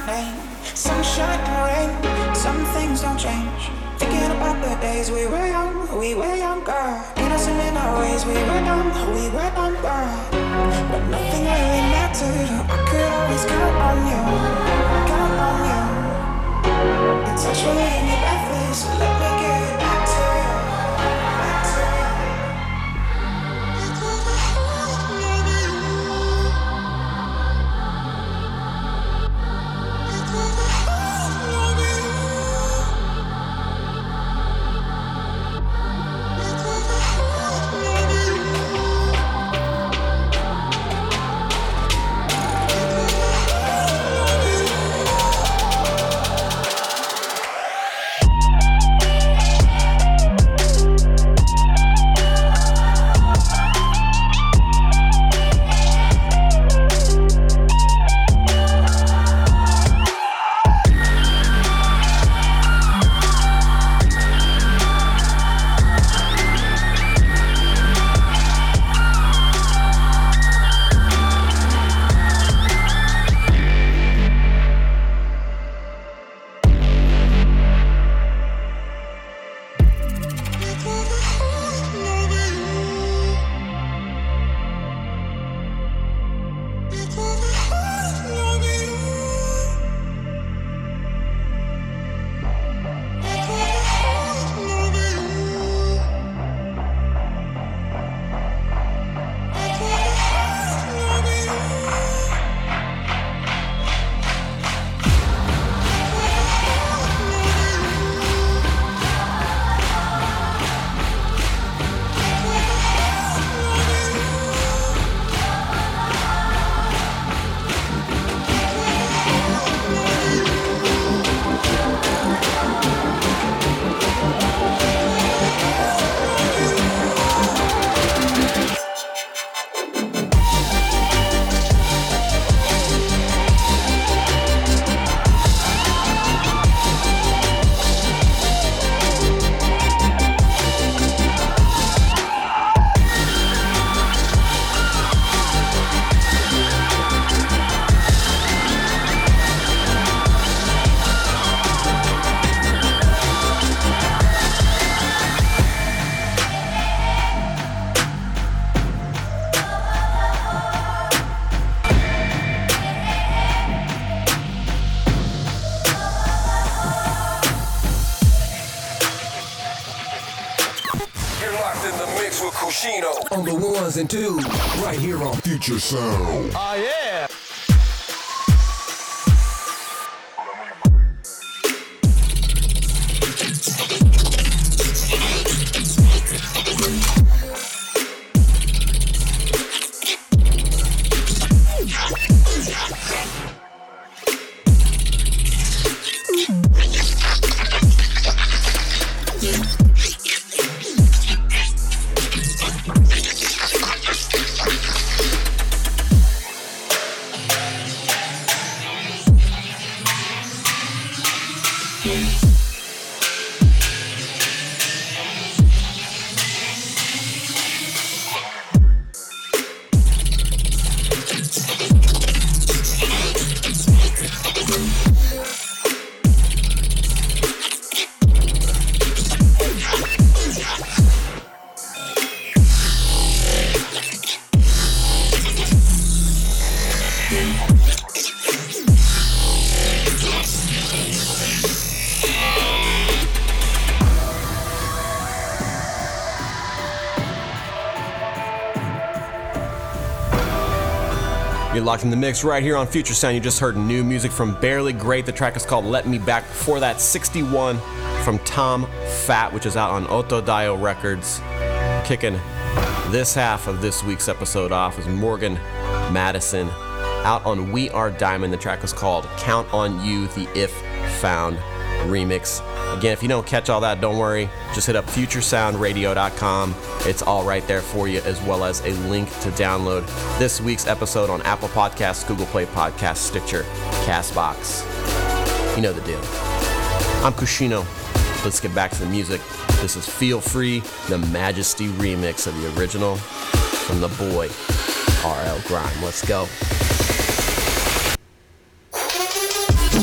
name. Sunshine and rain, some things don't change. Thinking about the days we were younger. Innocent in our ways, we were dumb, girl. But nothing really mattered. I could always count on you. Your touch will leave me breathless, so let me get back to you. On the ones and twos, right here on Future Sound. Oh yeah! You're locked in the mix right here on Future Sound. You just heard new music from Barely Great. The track is called Let Me Back. Before that, 61 from Tom Fat, which is out on Otodayo Records. Kicking this half of this week's episode off is Morgan Madison, out on We Are Diamond. The track is called Count on You, the If Found remix. Again, if you don't catch all that, don't worry. Just hit up futuresoundradio.com. It's all right there for you, as well as a link to download this week's episode on Apple Podcasts, Google Play Podcasts, Stitcher, CastBox. You know the deal. I'm Kushino. Let's get back to the music. This is Feel Free, the Majesty remix of the original from the boy, R.L. Grime. Let's go.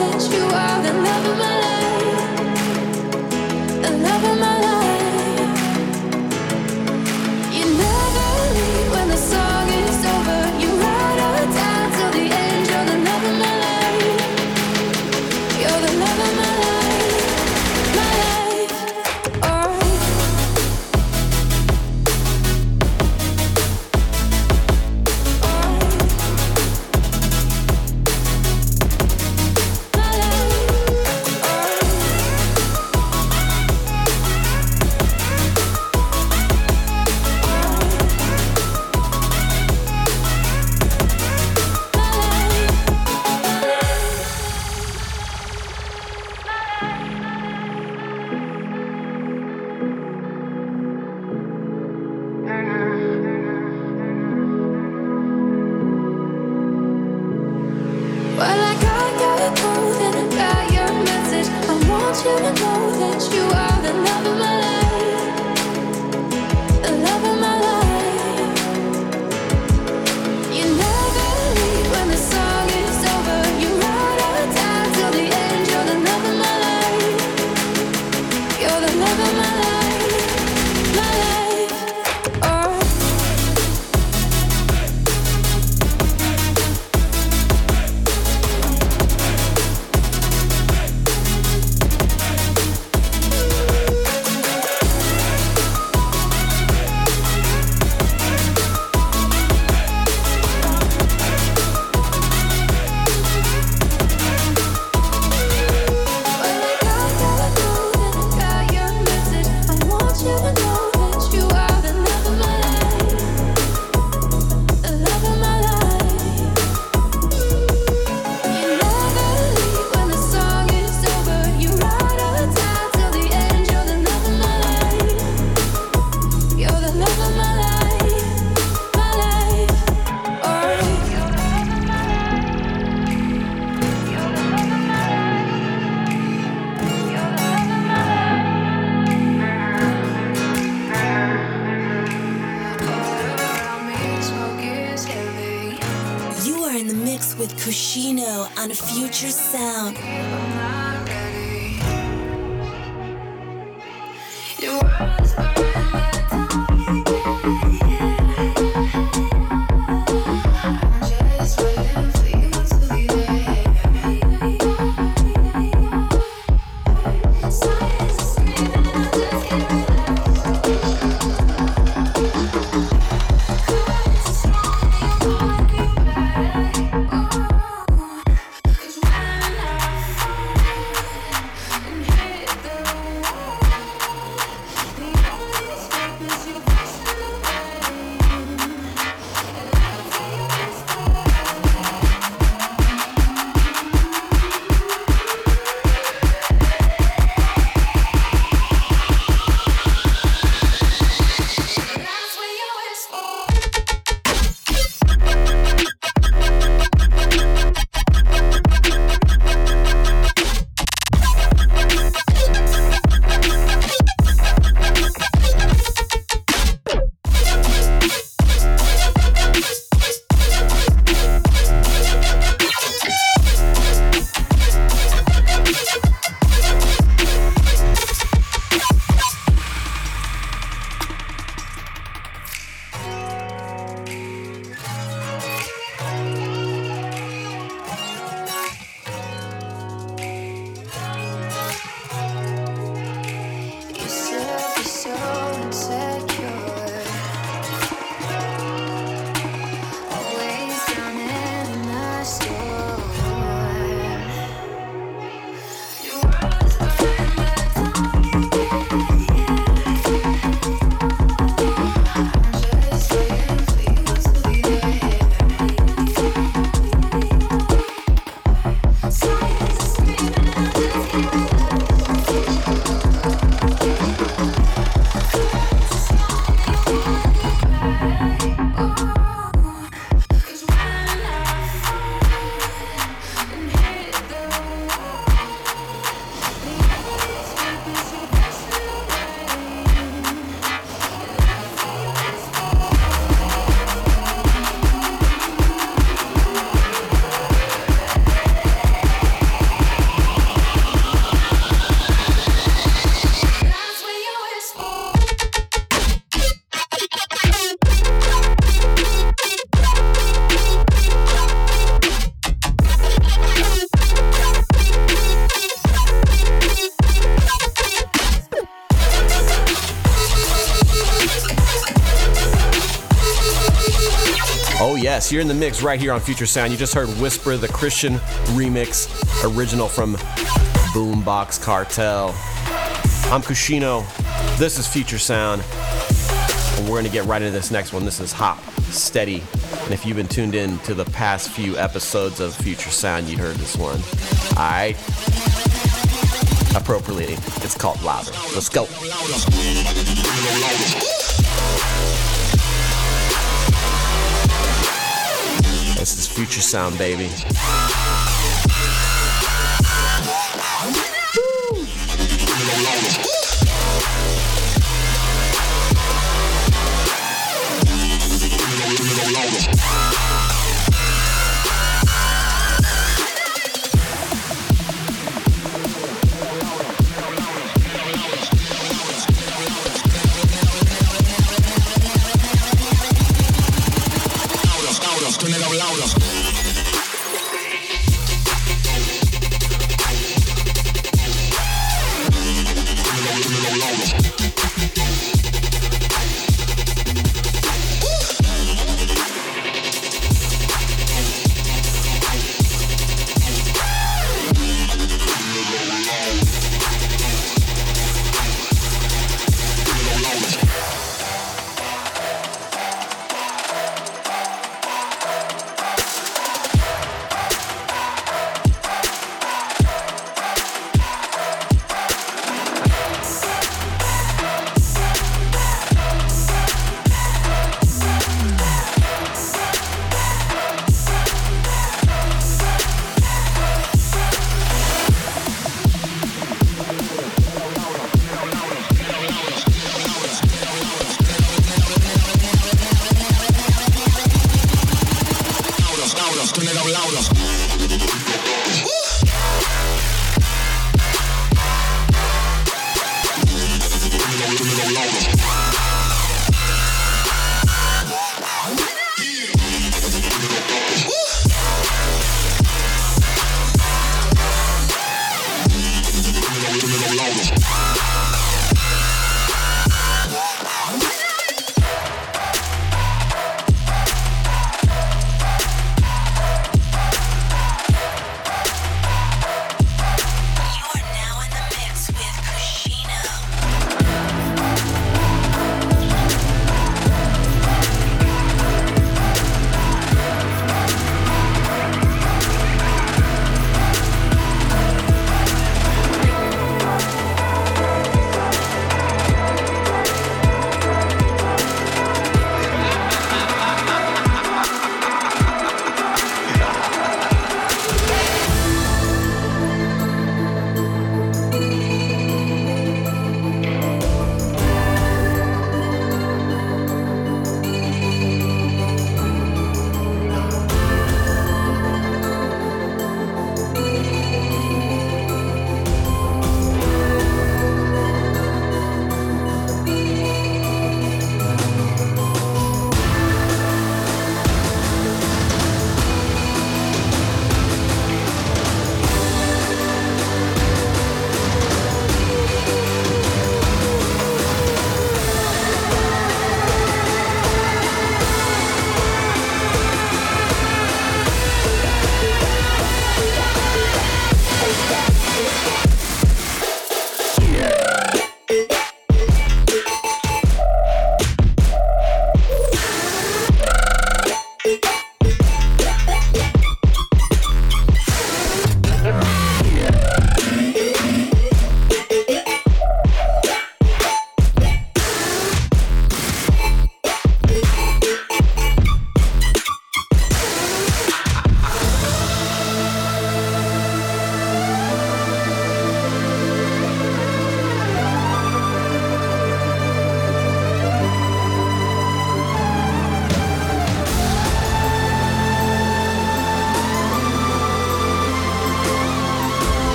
that you are the love of my life, the love of my life. You never leave when the song is over. You ride on down till the end. You're the love of my life. You're the love of my life, my life. Alright. Well, I got your code and I got your message. I want you to know that you are the love of my life, the love of my life. You never leave when the song is over. You ride on down till the end. You're the love of my life. You're the love of my life, my life. Oh. You are in the mix with Kushino on Future Sound. Oh yes, you're in the mix right here on Future Sound. You just heard Whisper, the Christian remix, original from Boombox Cartel. I'm Kushino. This is Future Sound. And we're going to get right into this next one. This is Hop Steady. And if you've been tuned in to the past few episodes of Future Sound, you heard this one. Alright. Appropriately, it's called Louder. Let's go. This is Future Sound, baby.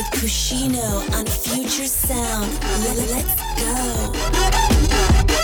with Kushino on Future Sound. Let's go.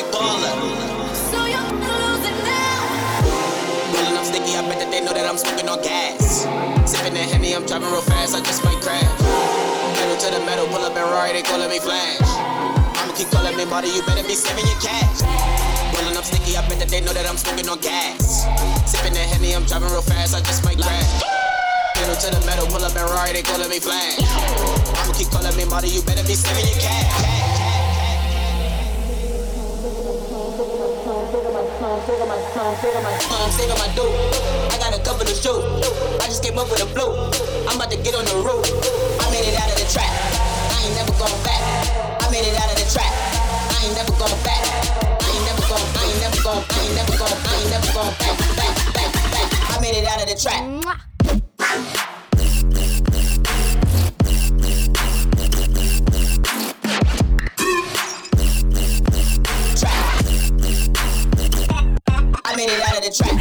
baller. So you're losing now. Rolling up sticky, I bet that they know that I'm smoking on gas. Sipping that Henny, I'm driving real fast, I just might crash. Pedal to the metal, pull up and ride, they calling me Flash. I'ma keep calling me Marty, you better be saving your cash. Rolling up sticky, I bet that they know that I'm smoking on gas. Sipping that Henny, I'm driving real fast, I just might crash. Pedal to the metal, pull up and ride, they calling me Flash. I'ma keep calling me Marty, you better be saving your cash. Saving my dough. I got a couple of shows. I just came up with a blow. I'm about to get on the road. I made it out of the trap. I ain't never going back. I made it out of the trap. I ain't never going back. I ain't never going back. I made it out of the trap. I made it out of the trap.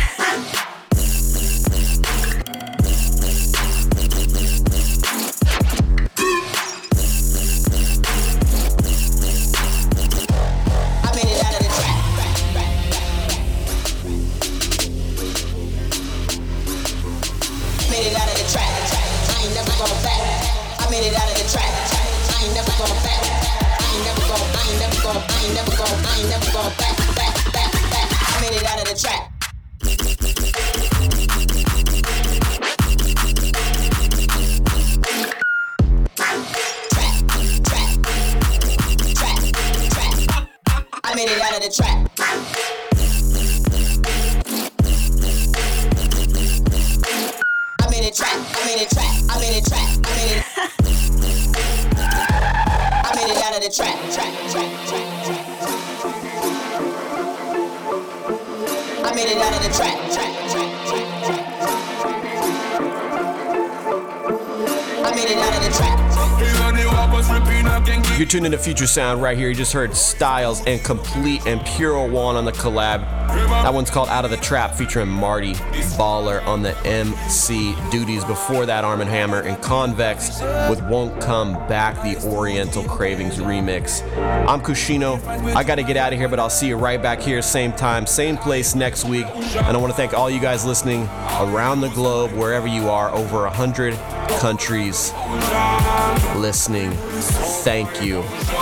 You're tuned into Future Sound right here. You just heard Styles and Complete and Pure One on the collab. That one's called Out of the Trap, featuring Marty Baller on the MC duties. Before that, Arm & Hammer and Convex with Won't Come Back, the Oriental Cravings remix. I'm Kushino. I got to get out of here, but I'll see you right back here, same time, same place next week. And I want to thank all you guys listening around the globe, wherever you are, over 100 countries listening. Thank you.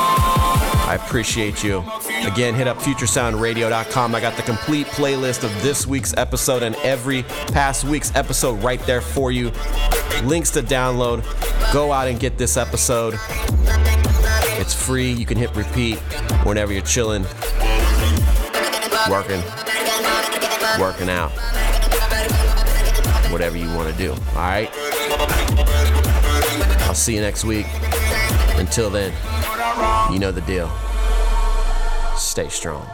I appreciate you. Again, hit up FutureSoundRadio.com. I got the complete playlist of this week's episode and every past week's episode right there for you. Links to download. Go out and get this episode. It's free. You can hit repeat whenever you're chilling, working out, whatever you want to do. All right? I'll see you next week. Until then, you know the deal. Stay strong.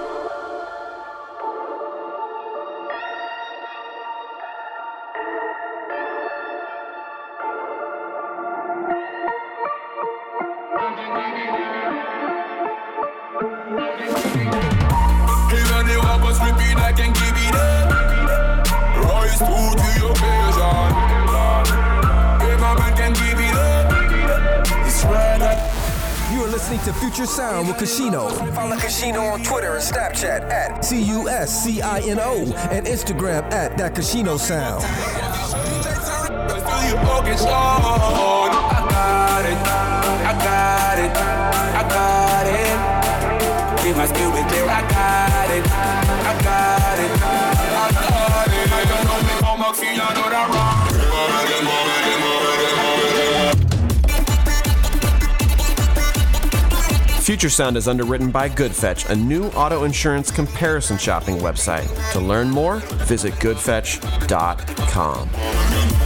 Even the weapons repeat, I can give it up. Rise to the occasion. If a man can give it up, it's right. You are listening to Future Sound with Kushino. Follow Kushino on Twitter and Snapchat at CUSCINO and Instagram at That Kushino Sound. Keep my spirit clear, I got it. I don't know me how much feel, I know that wrong. Future Sound is underwritten by GoodFetch, a new auto insurance comparison shopping website. To learn more, visit goodfetch.com.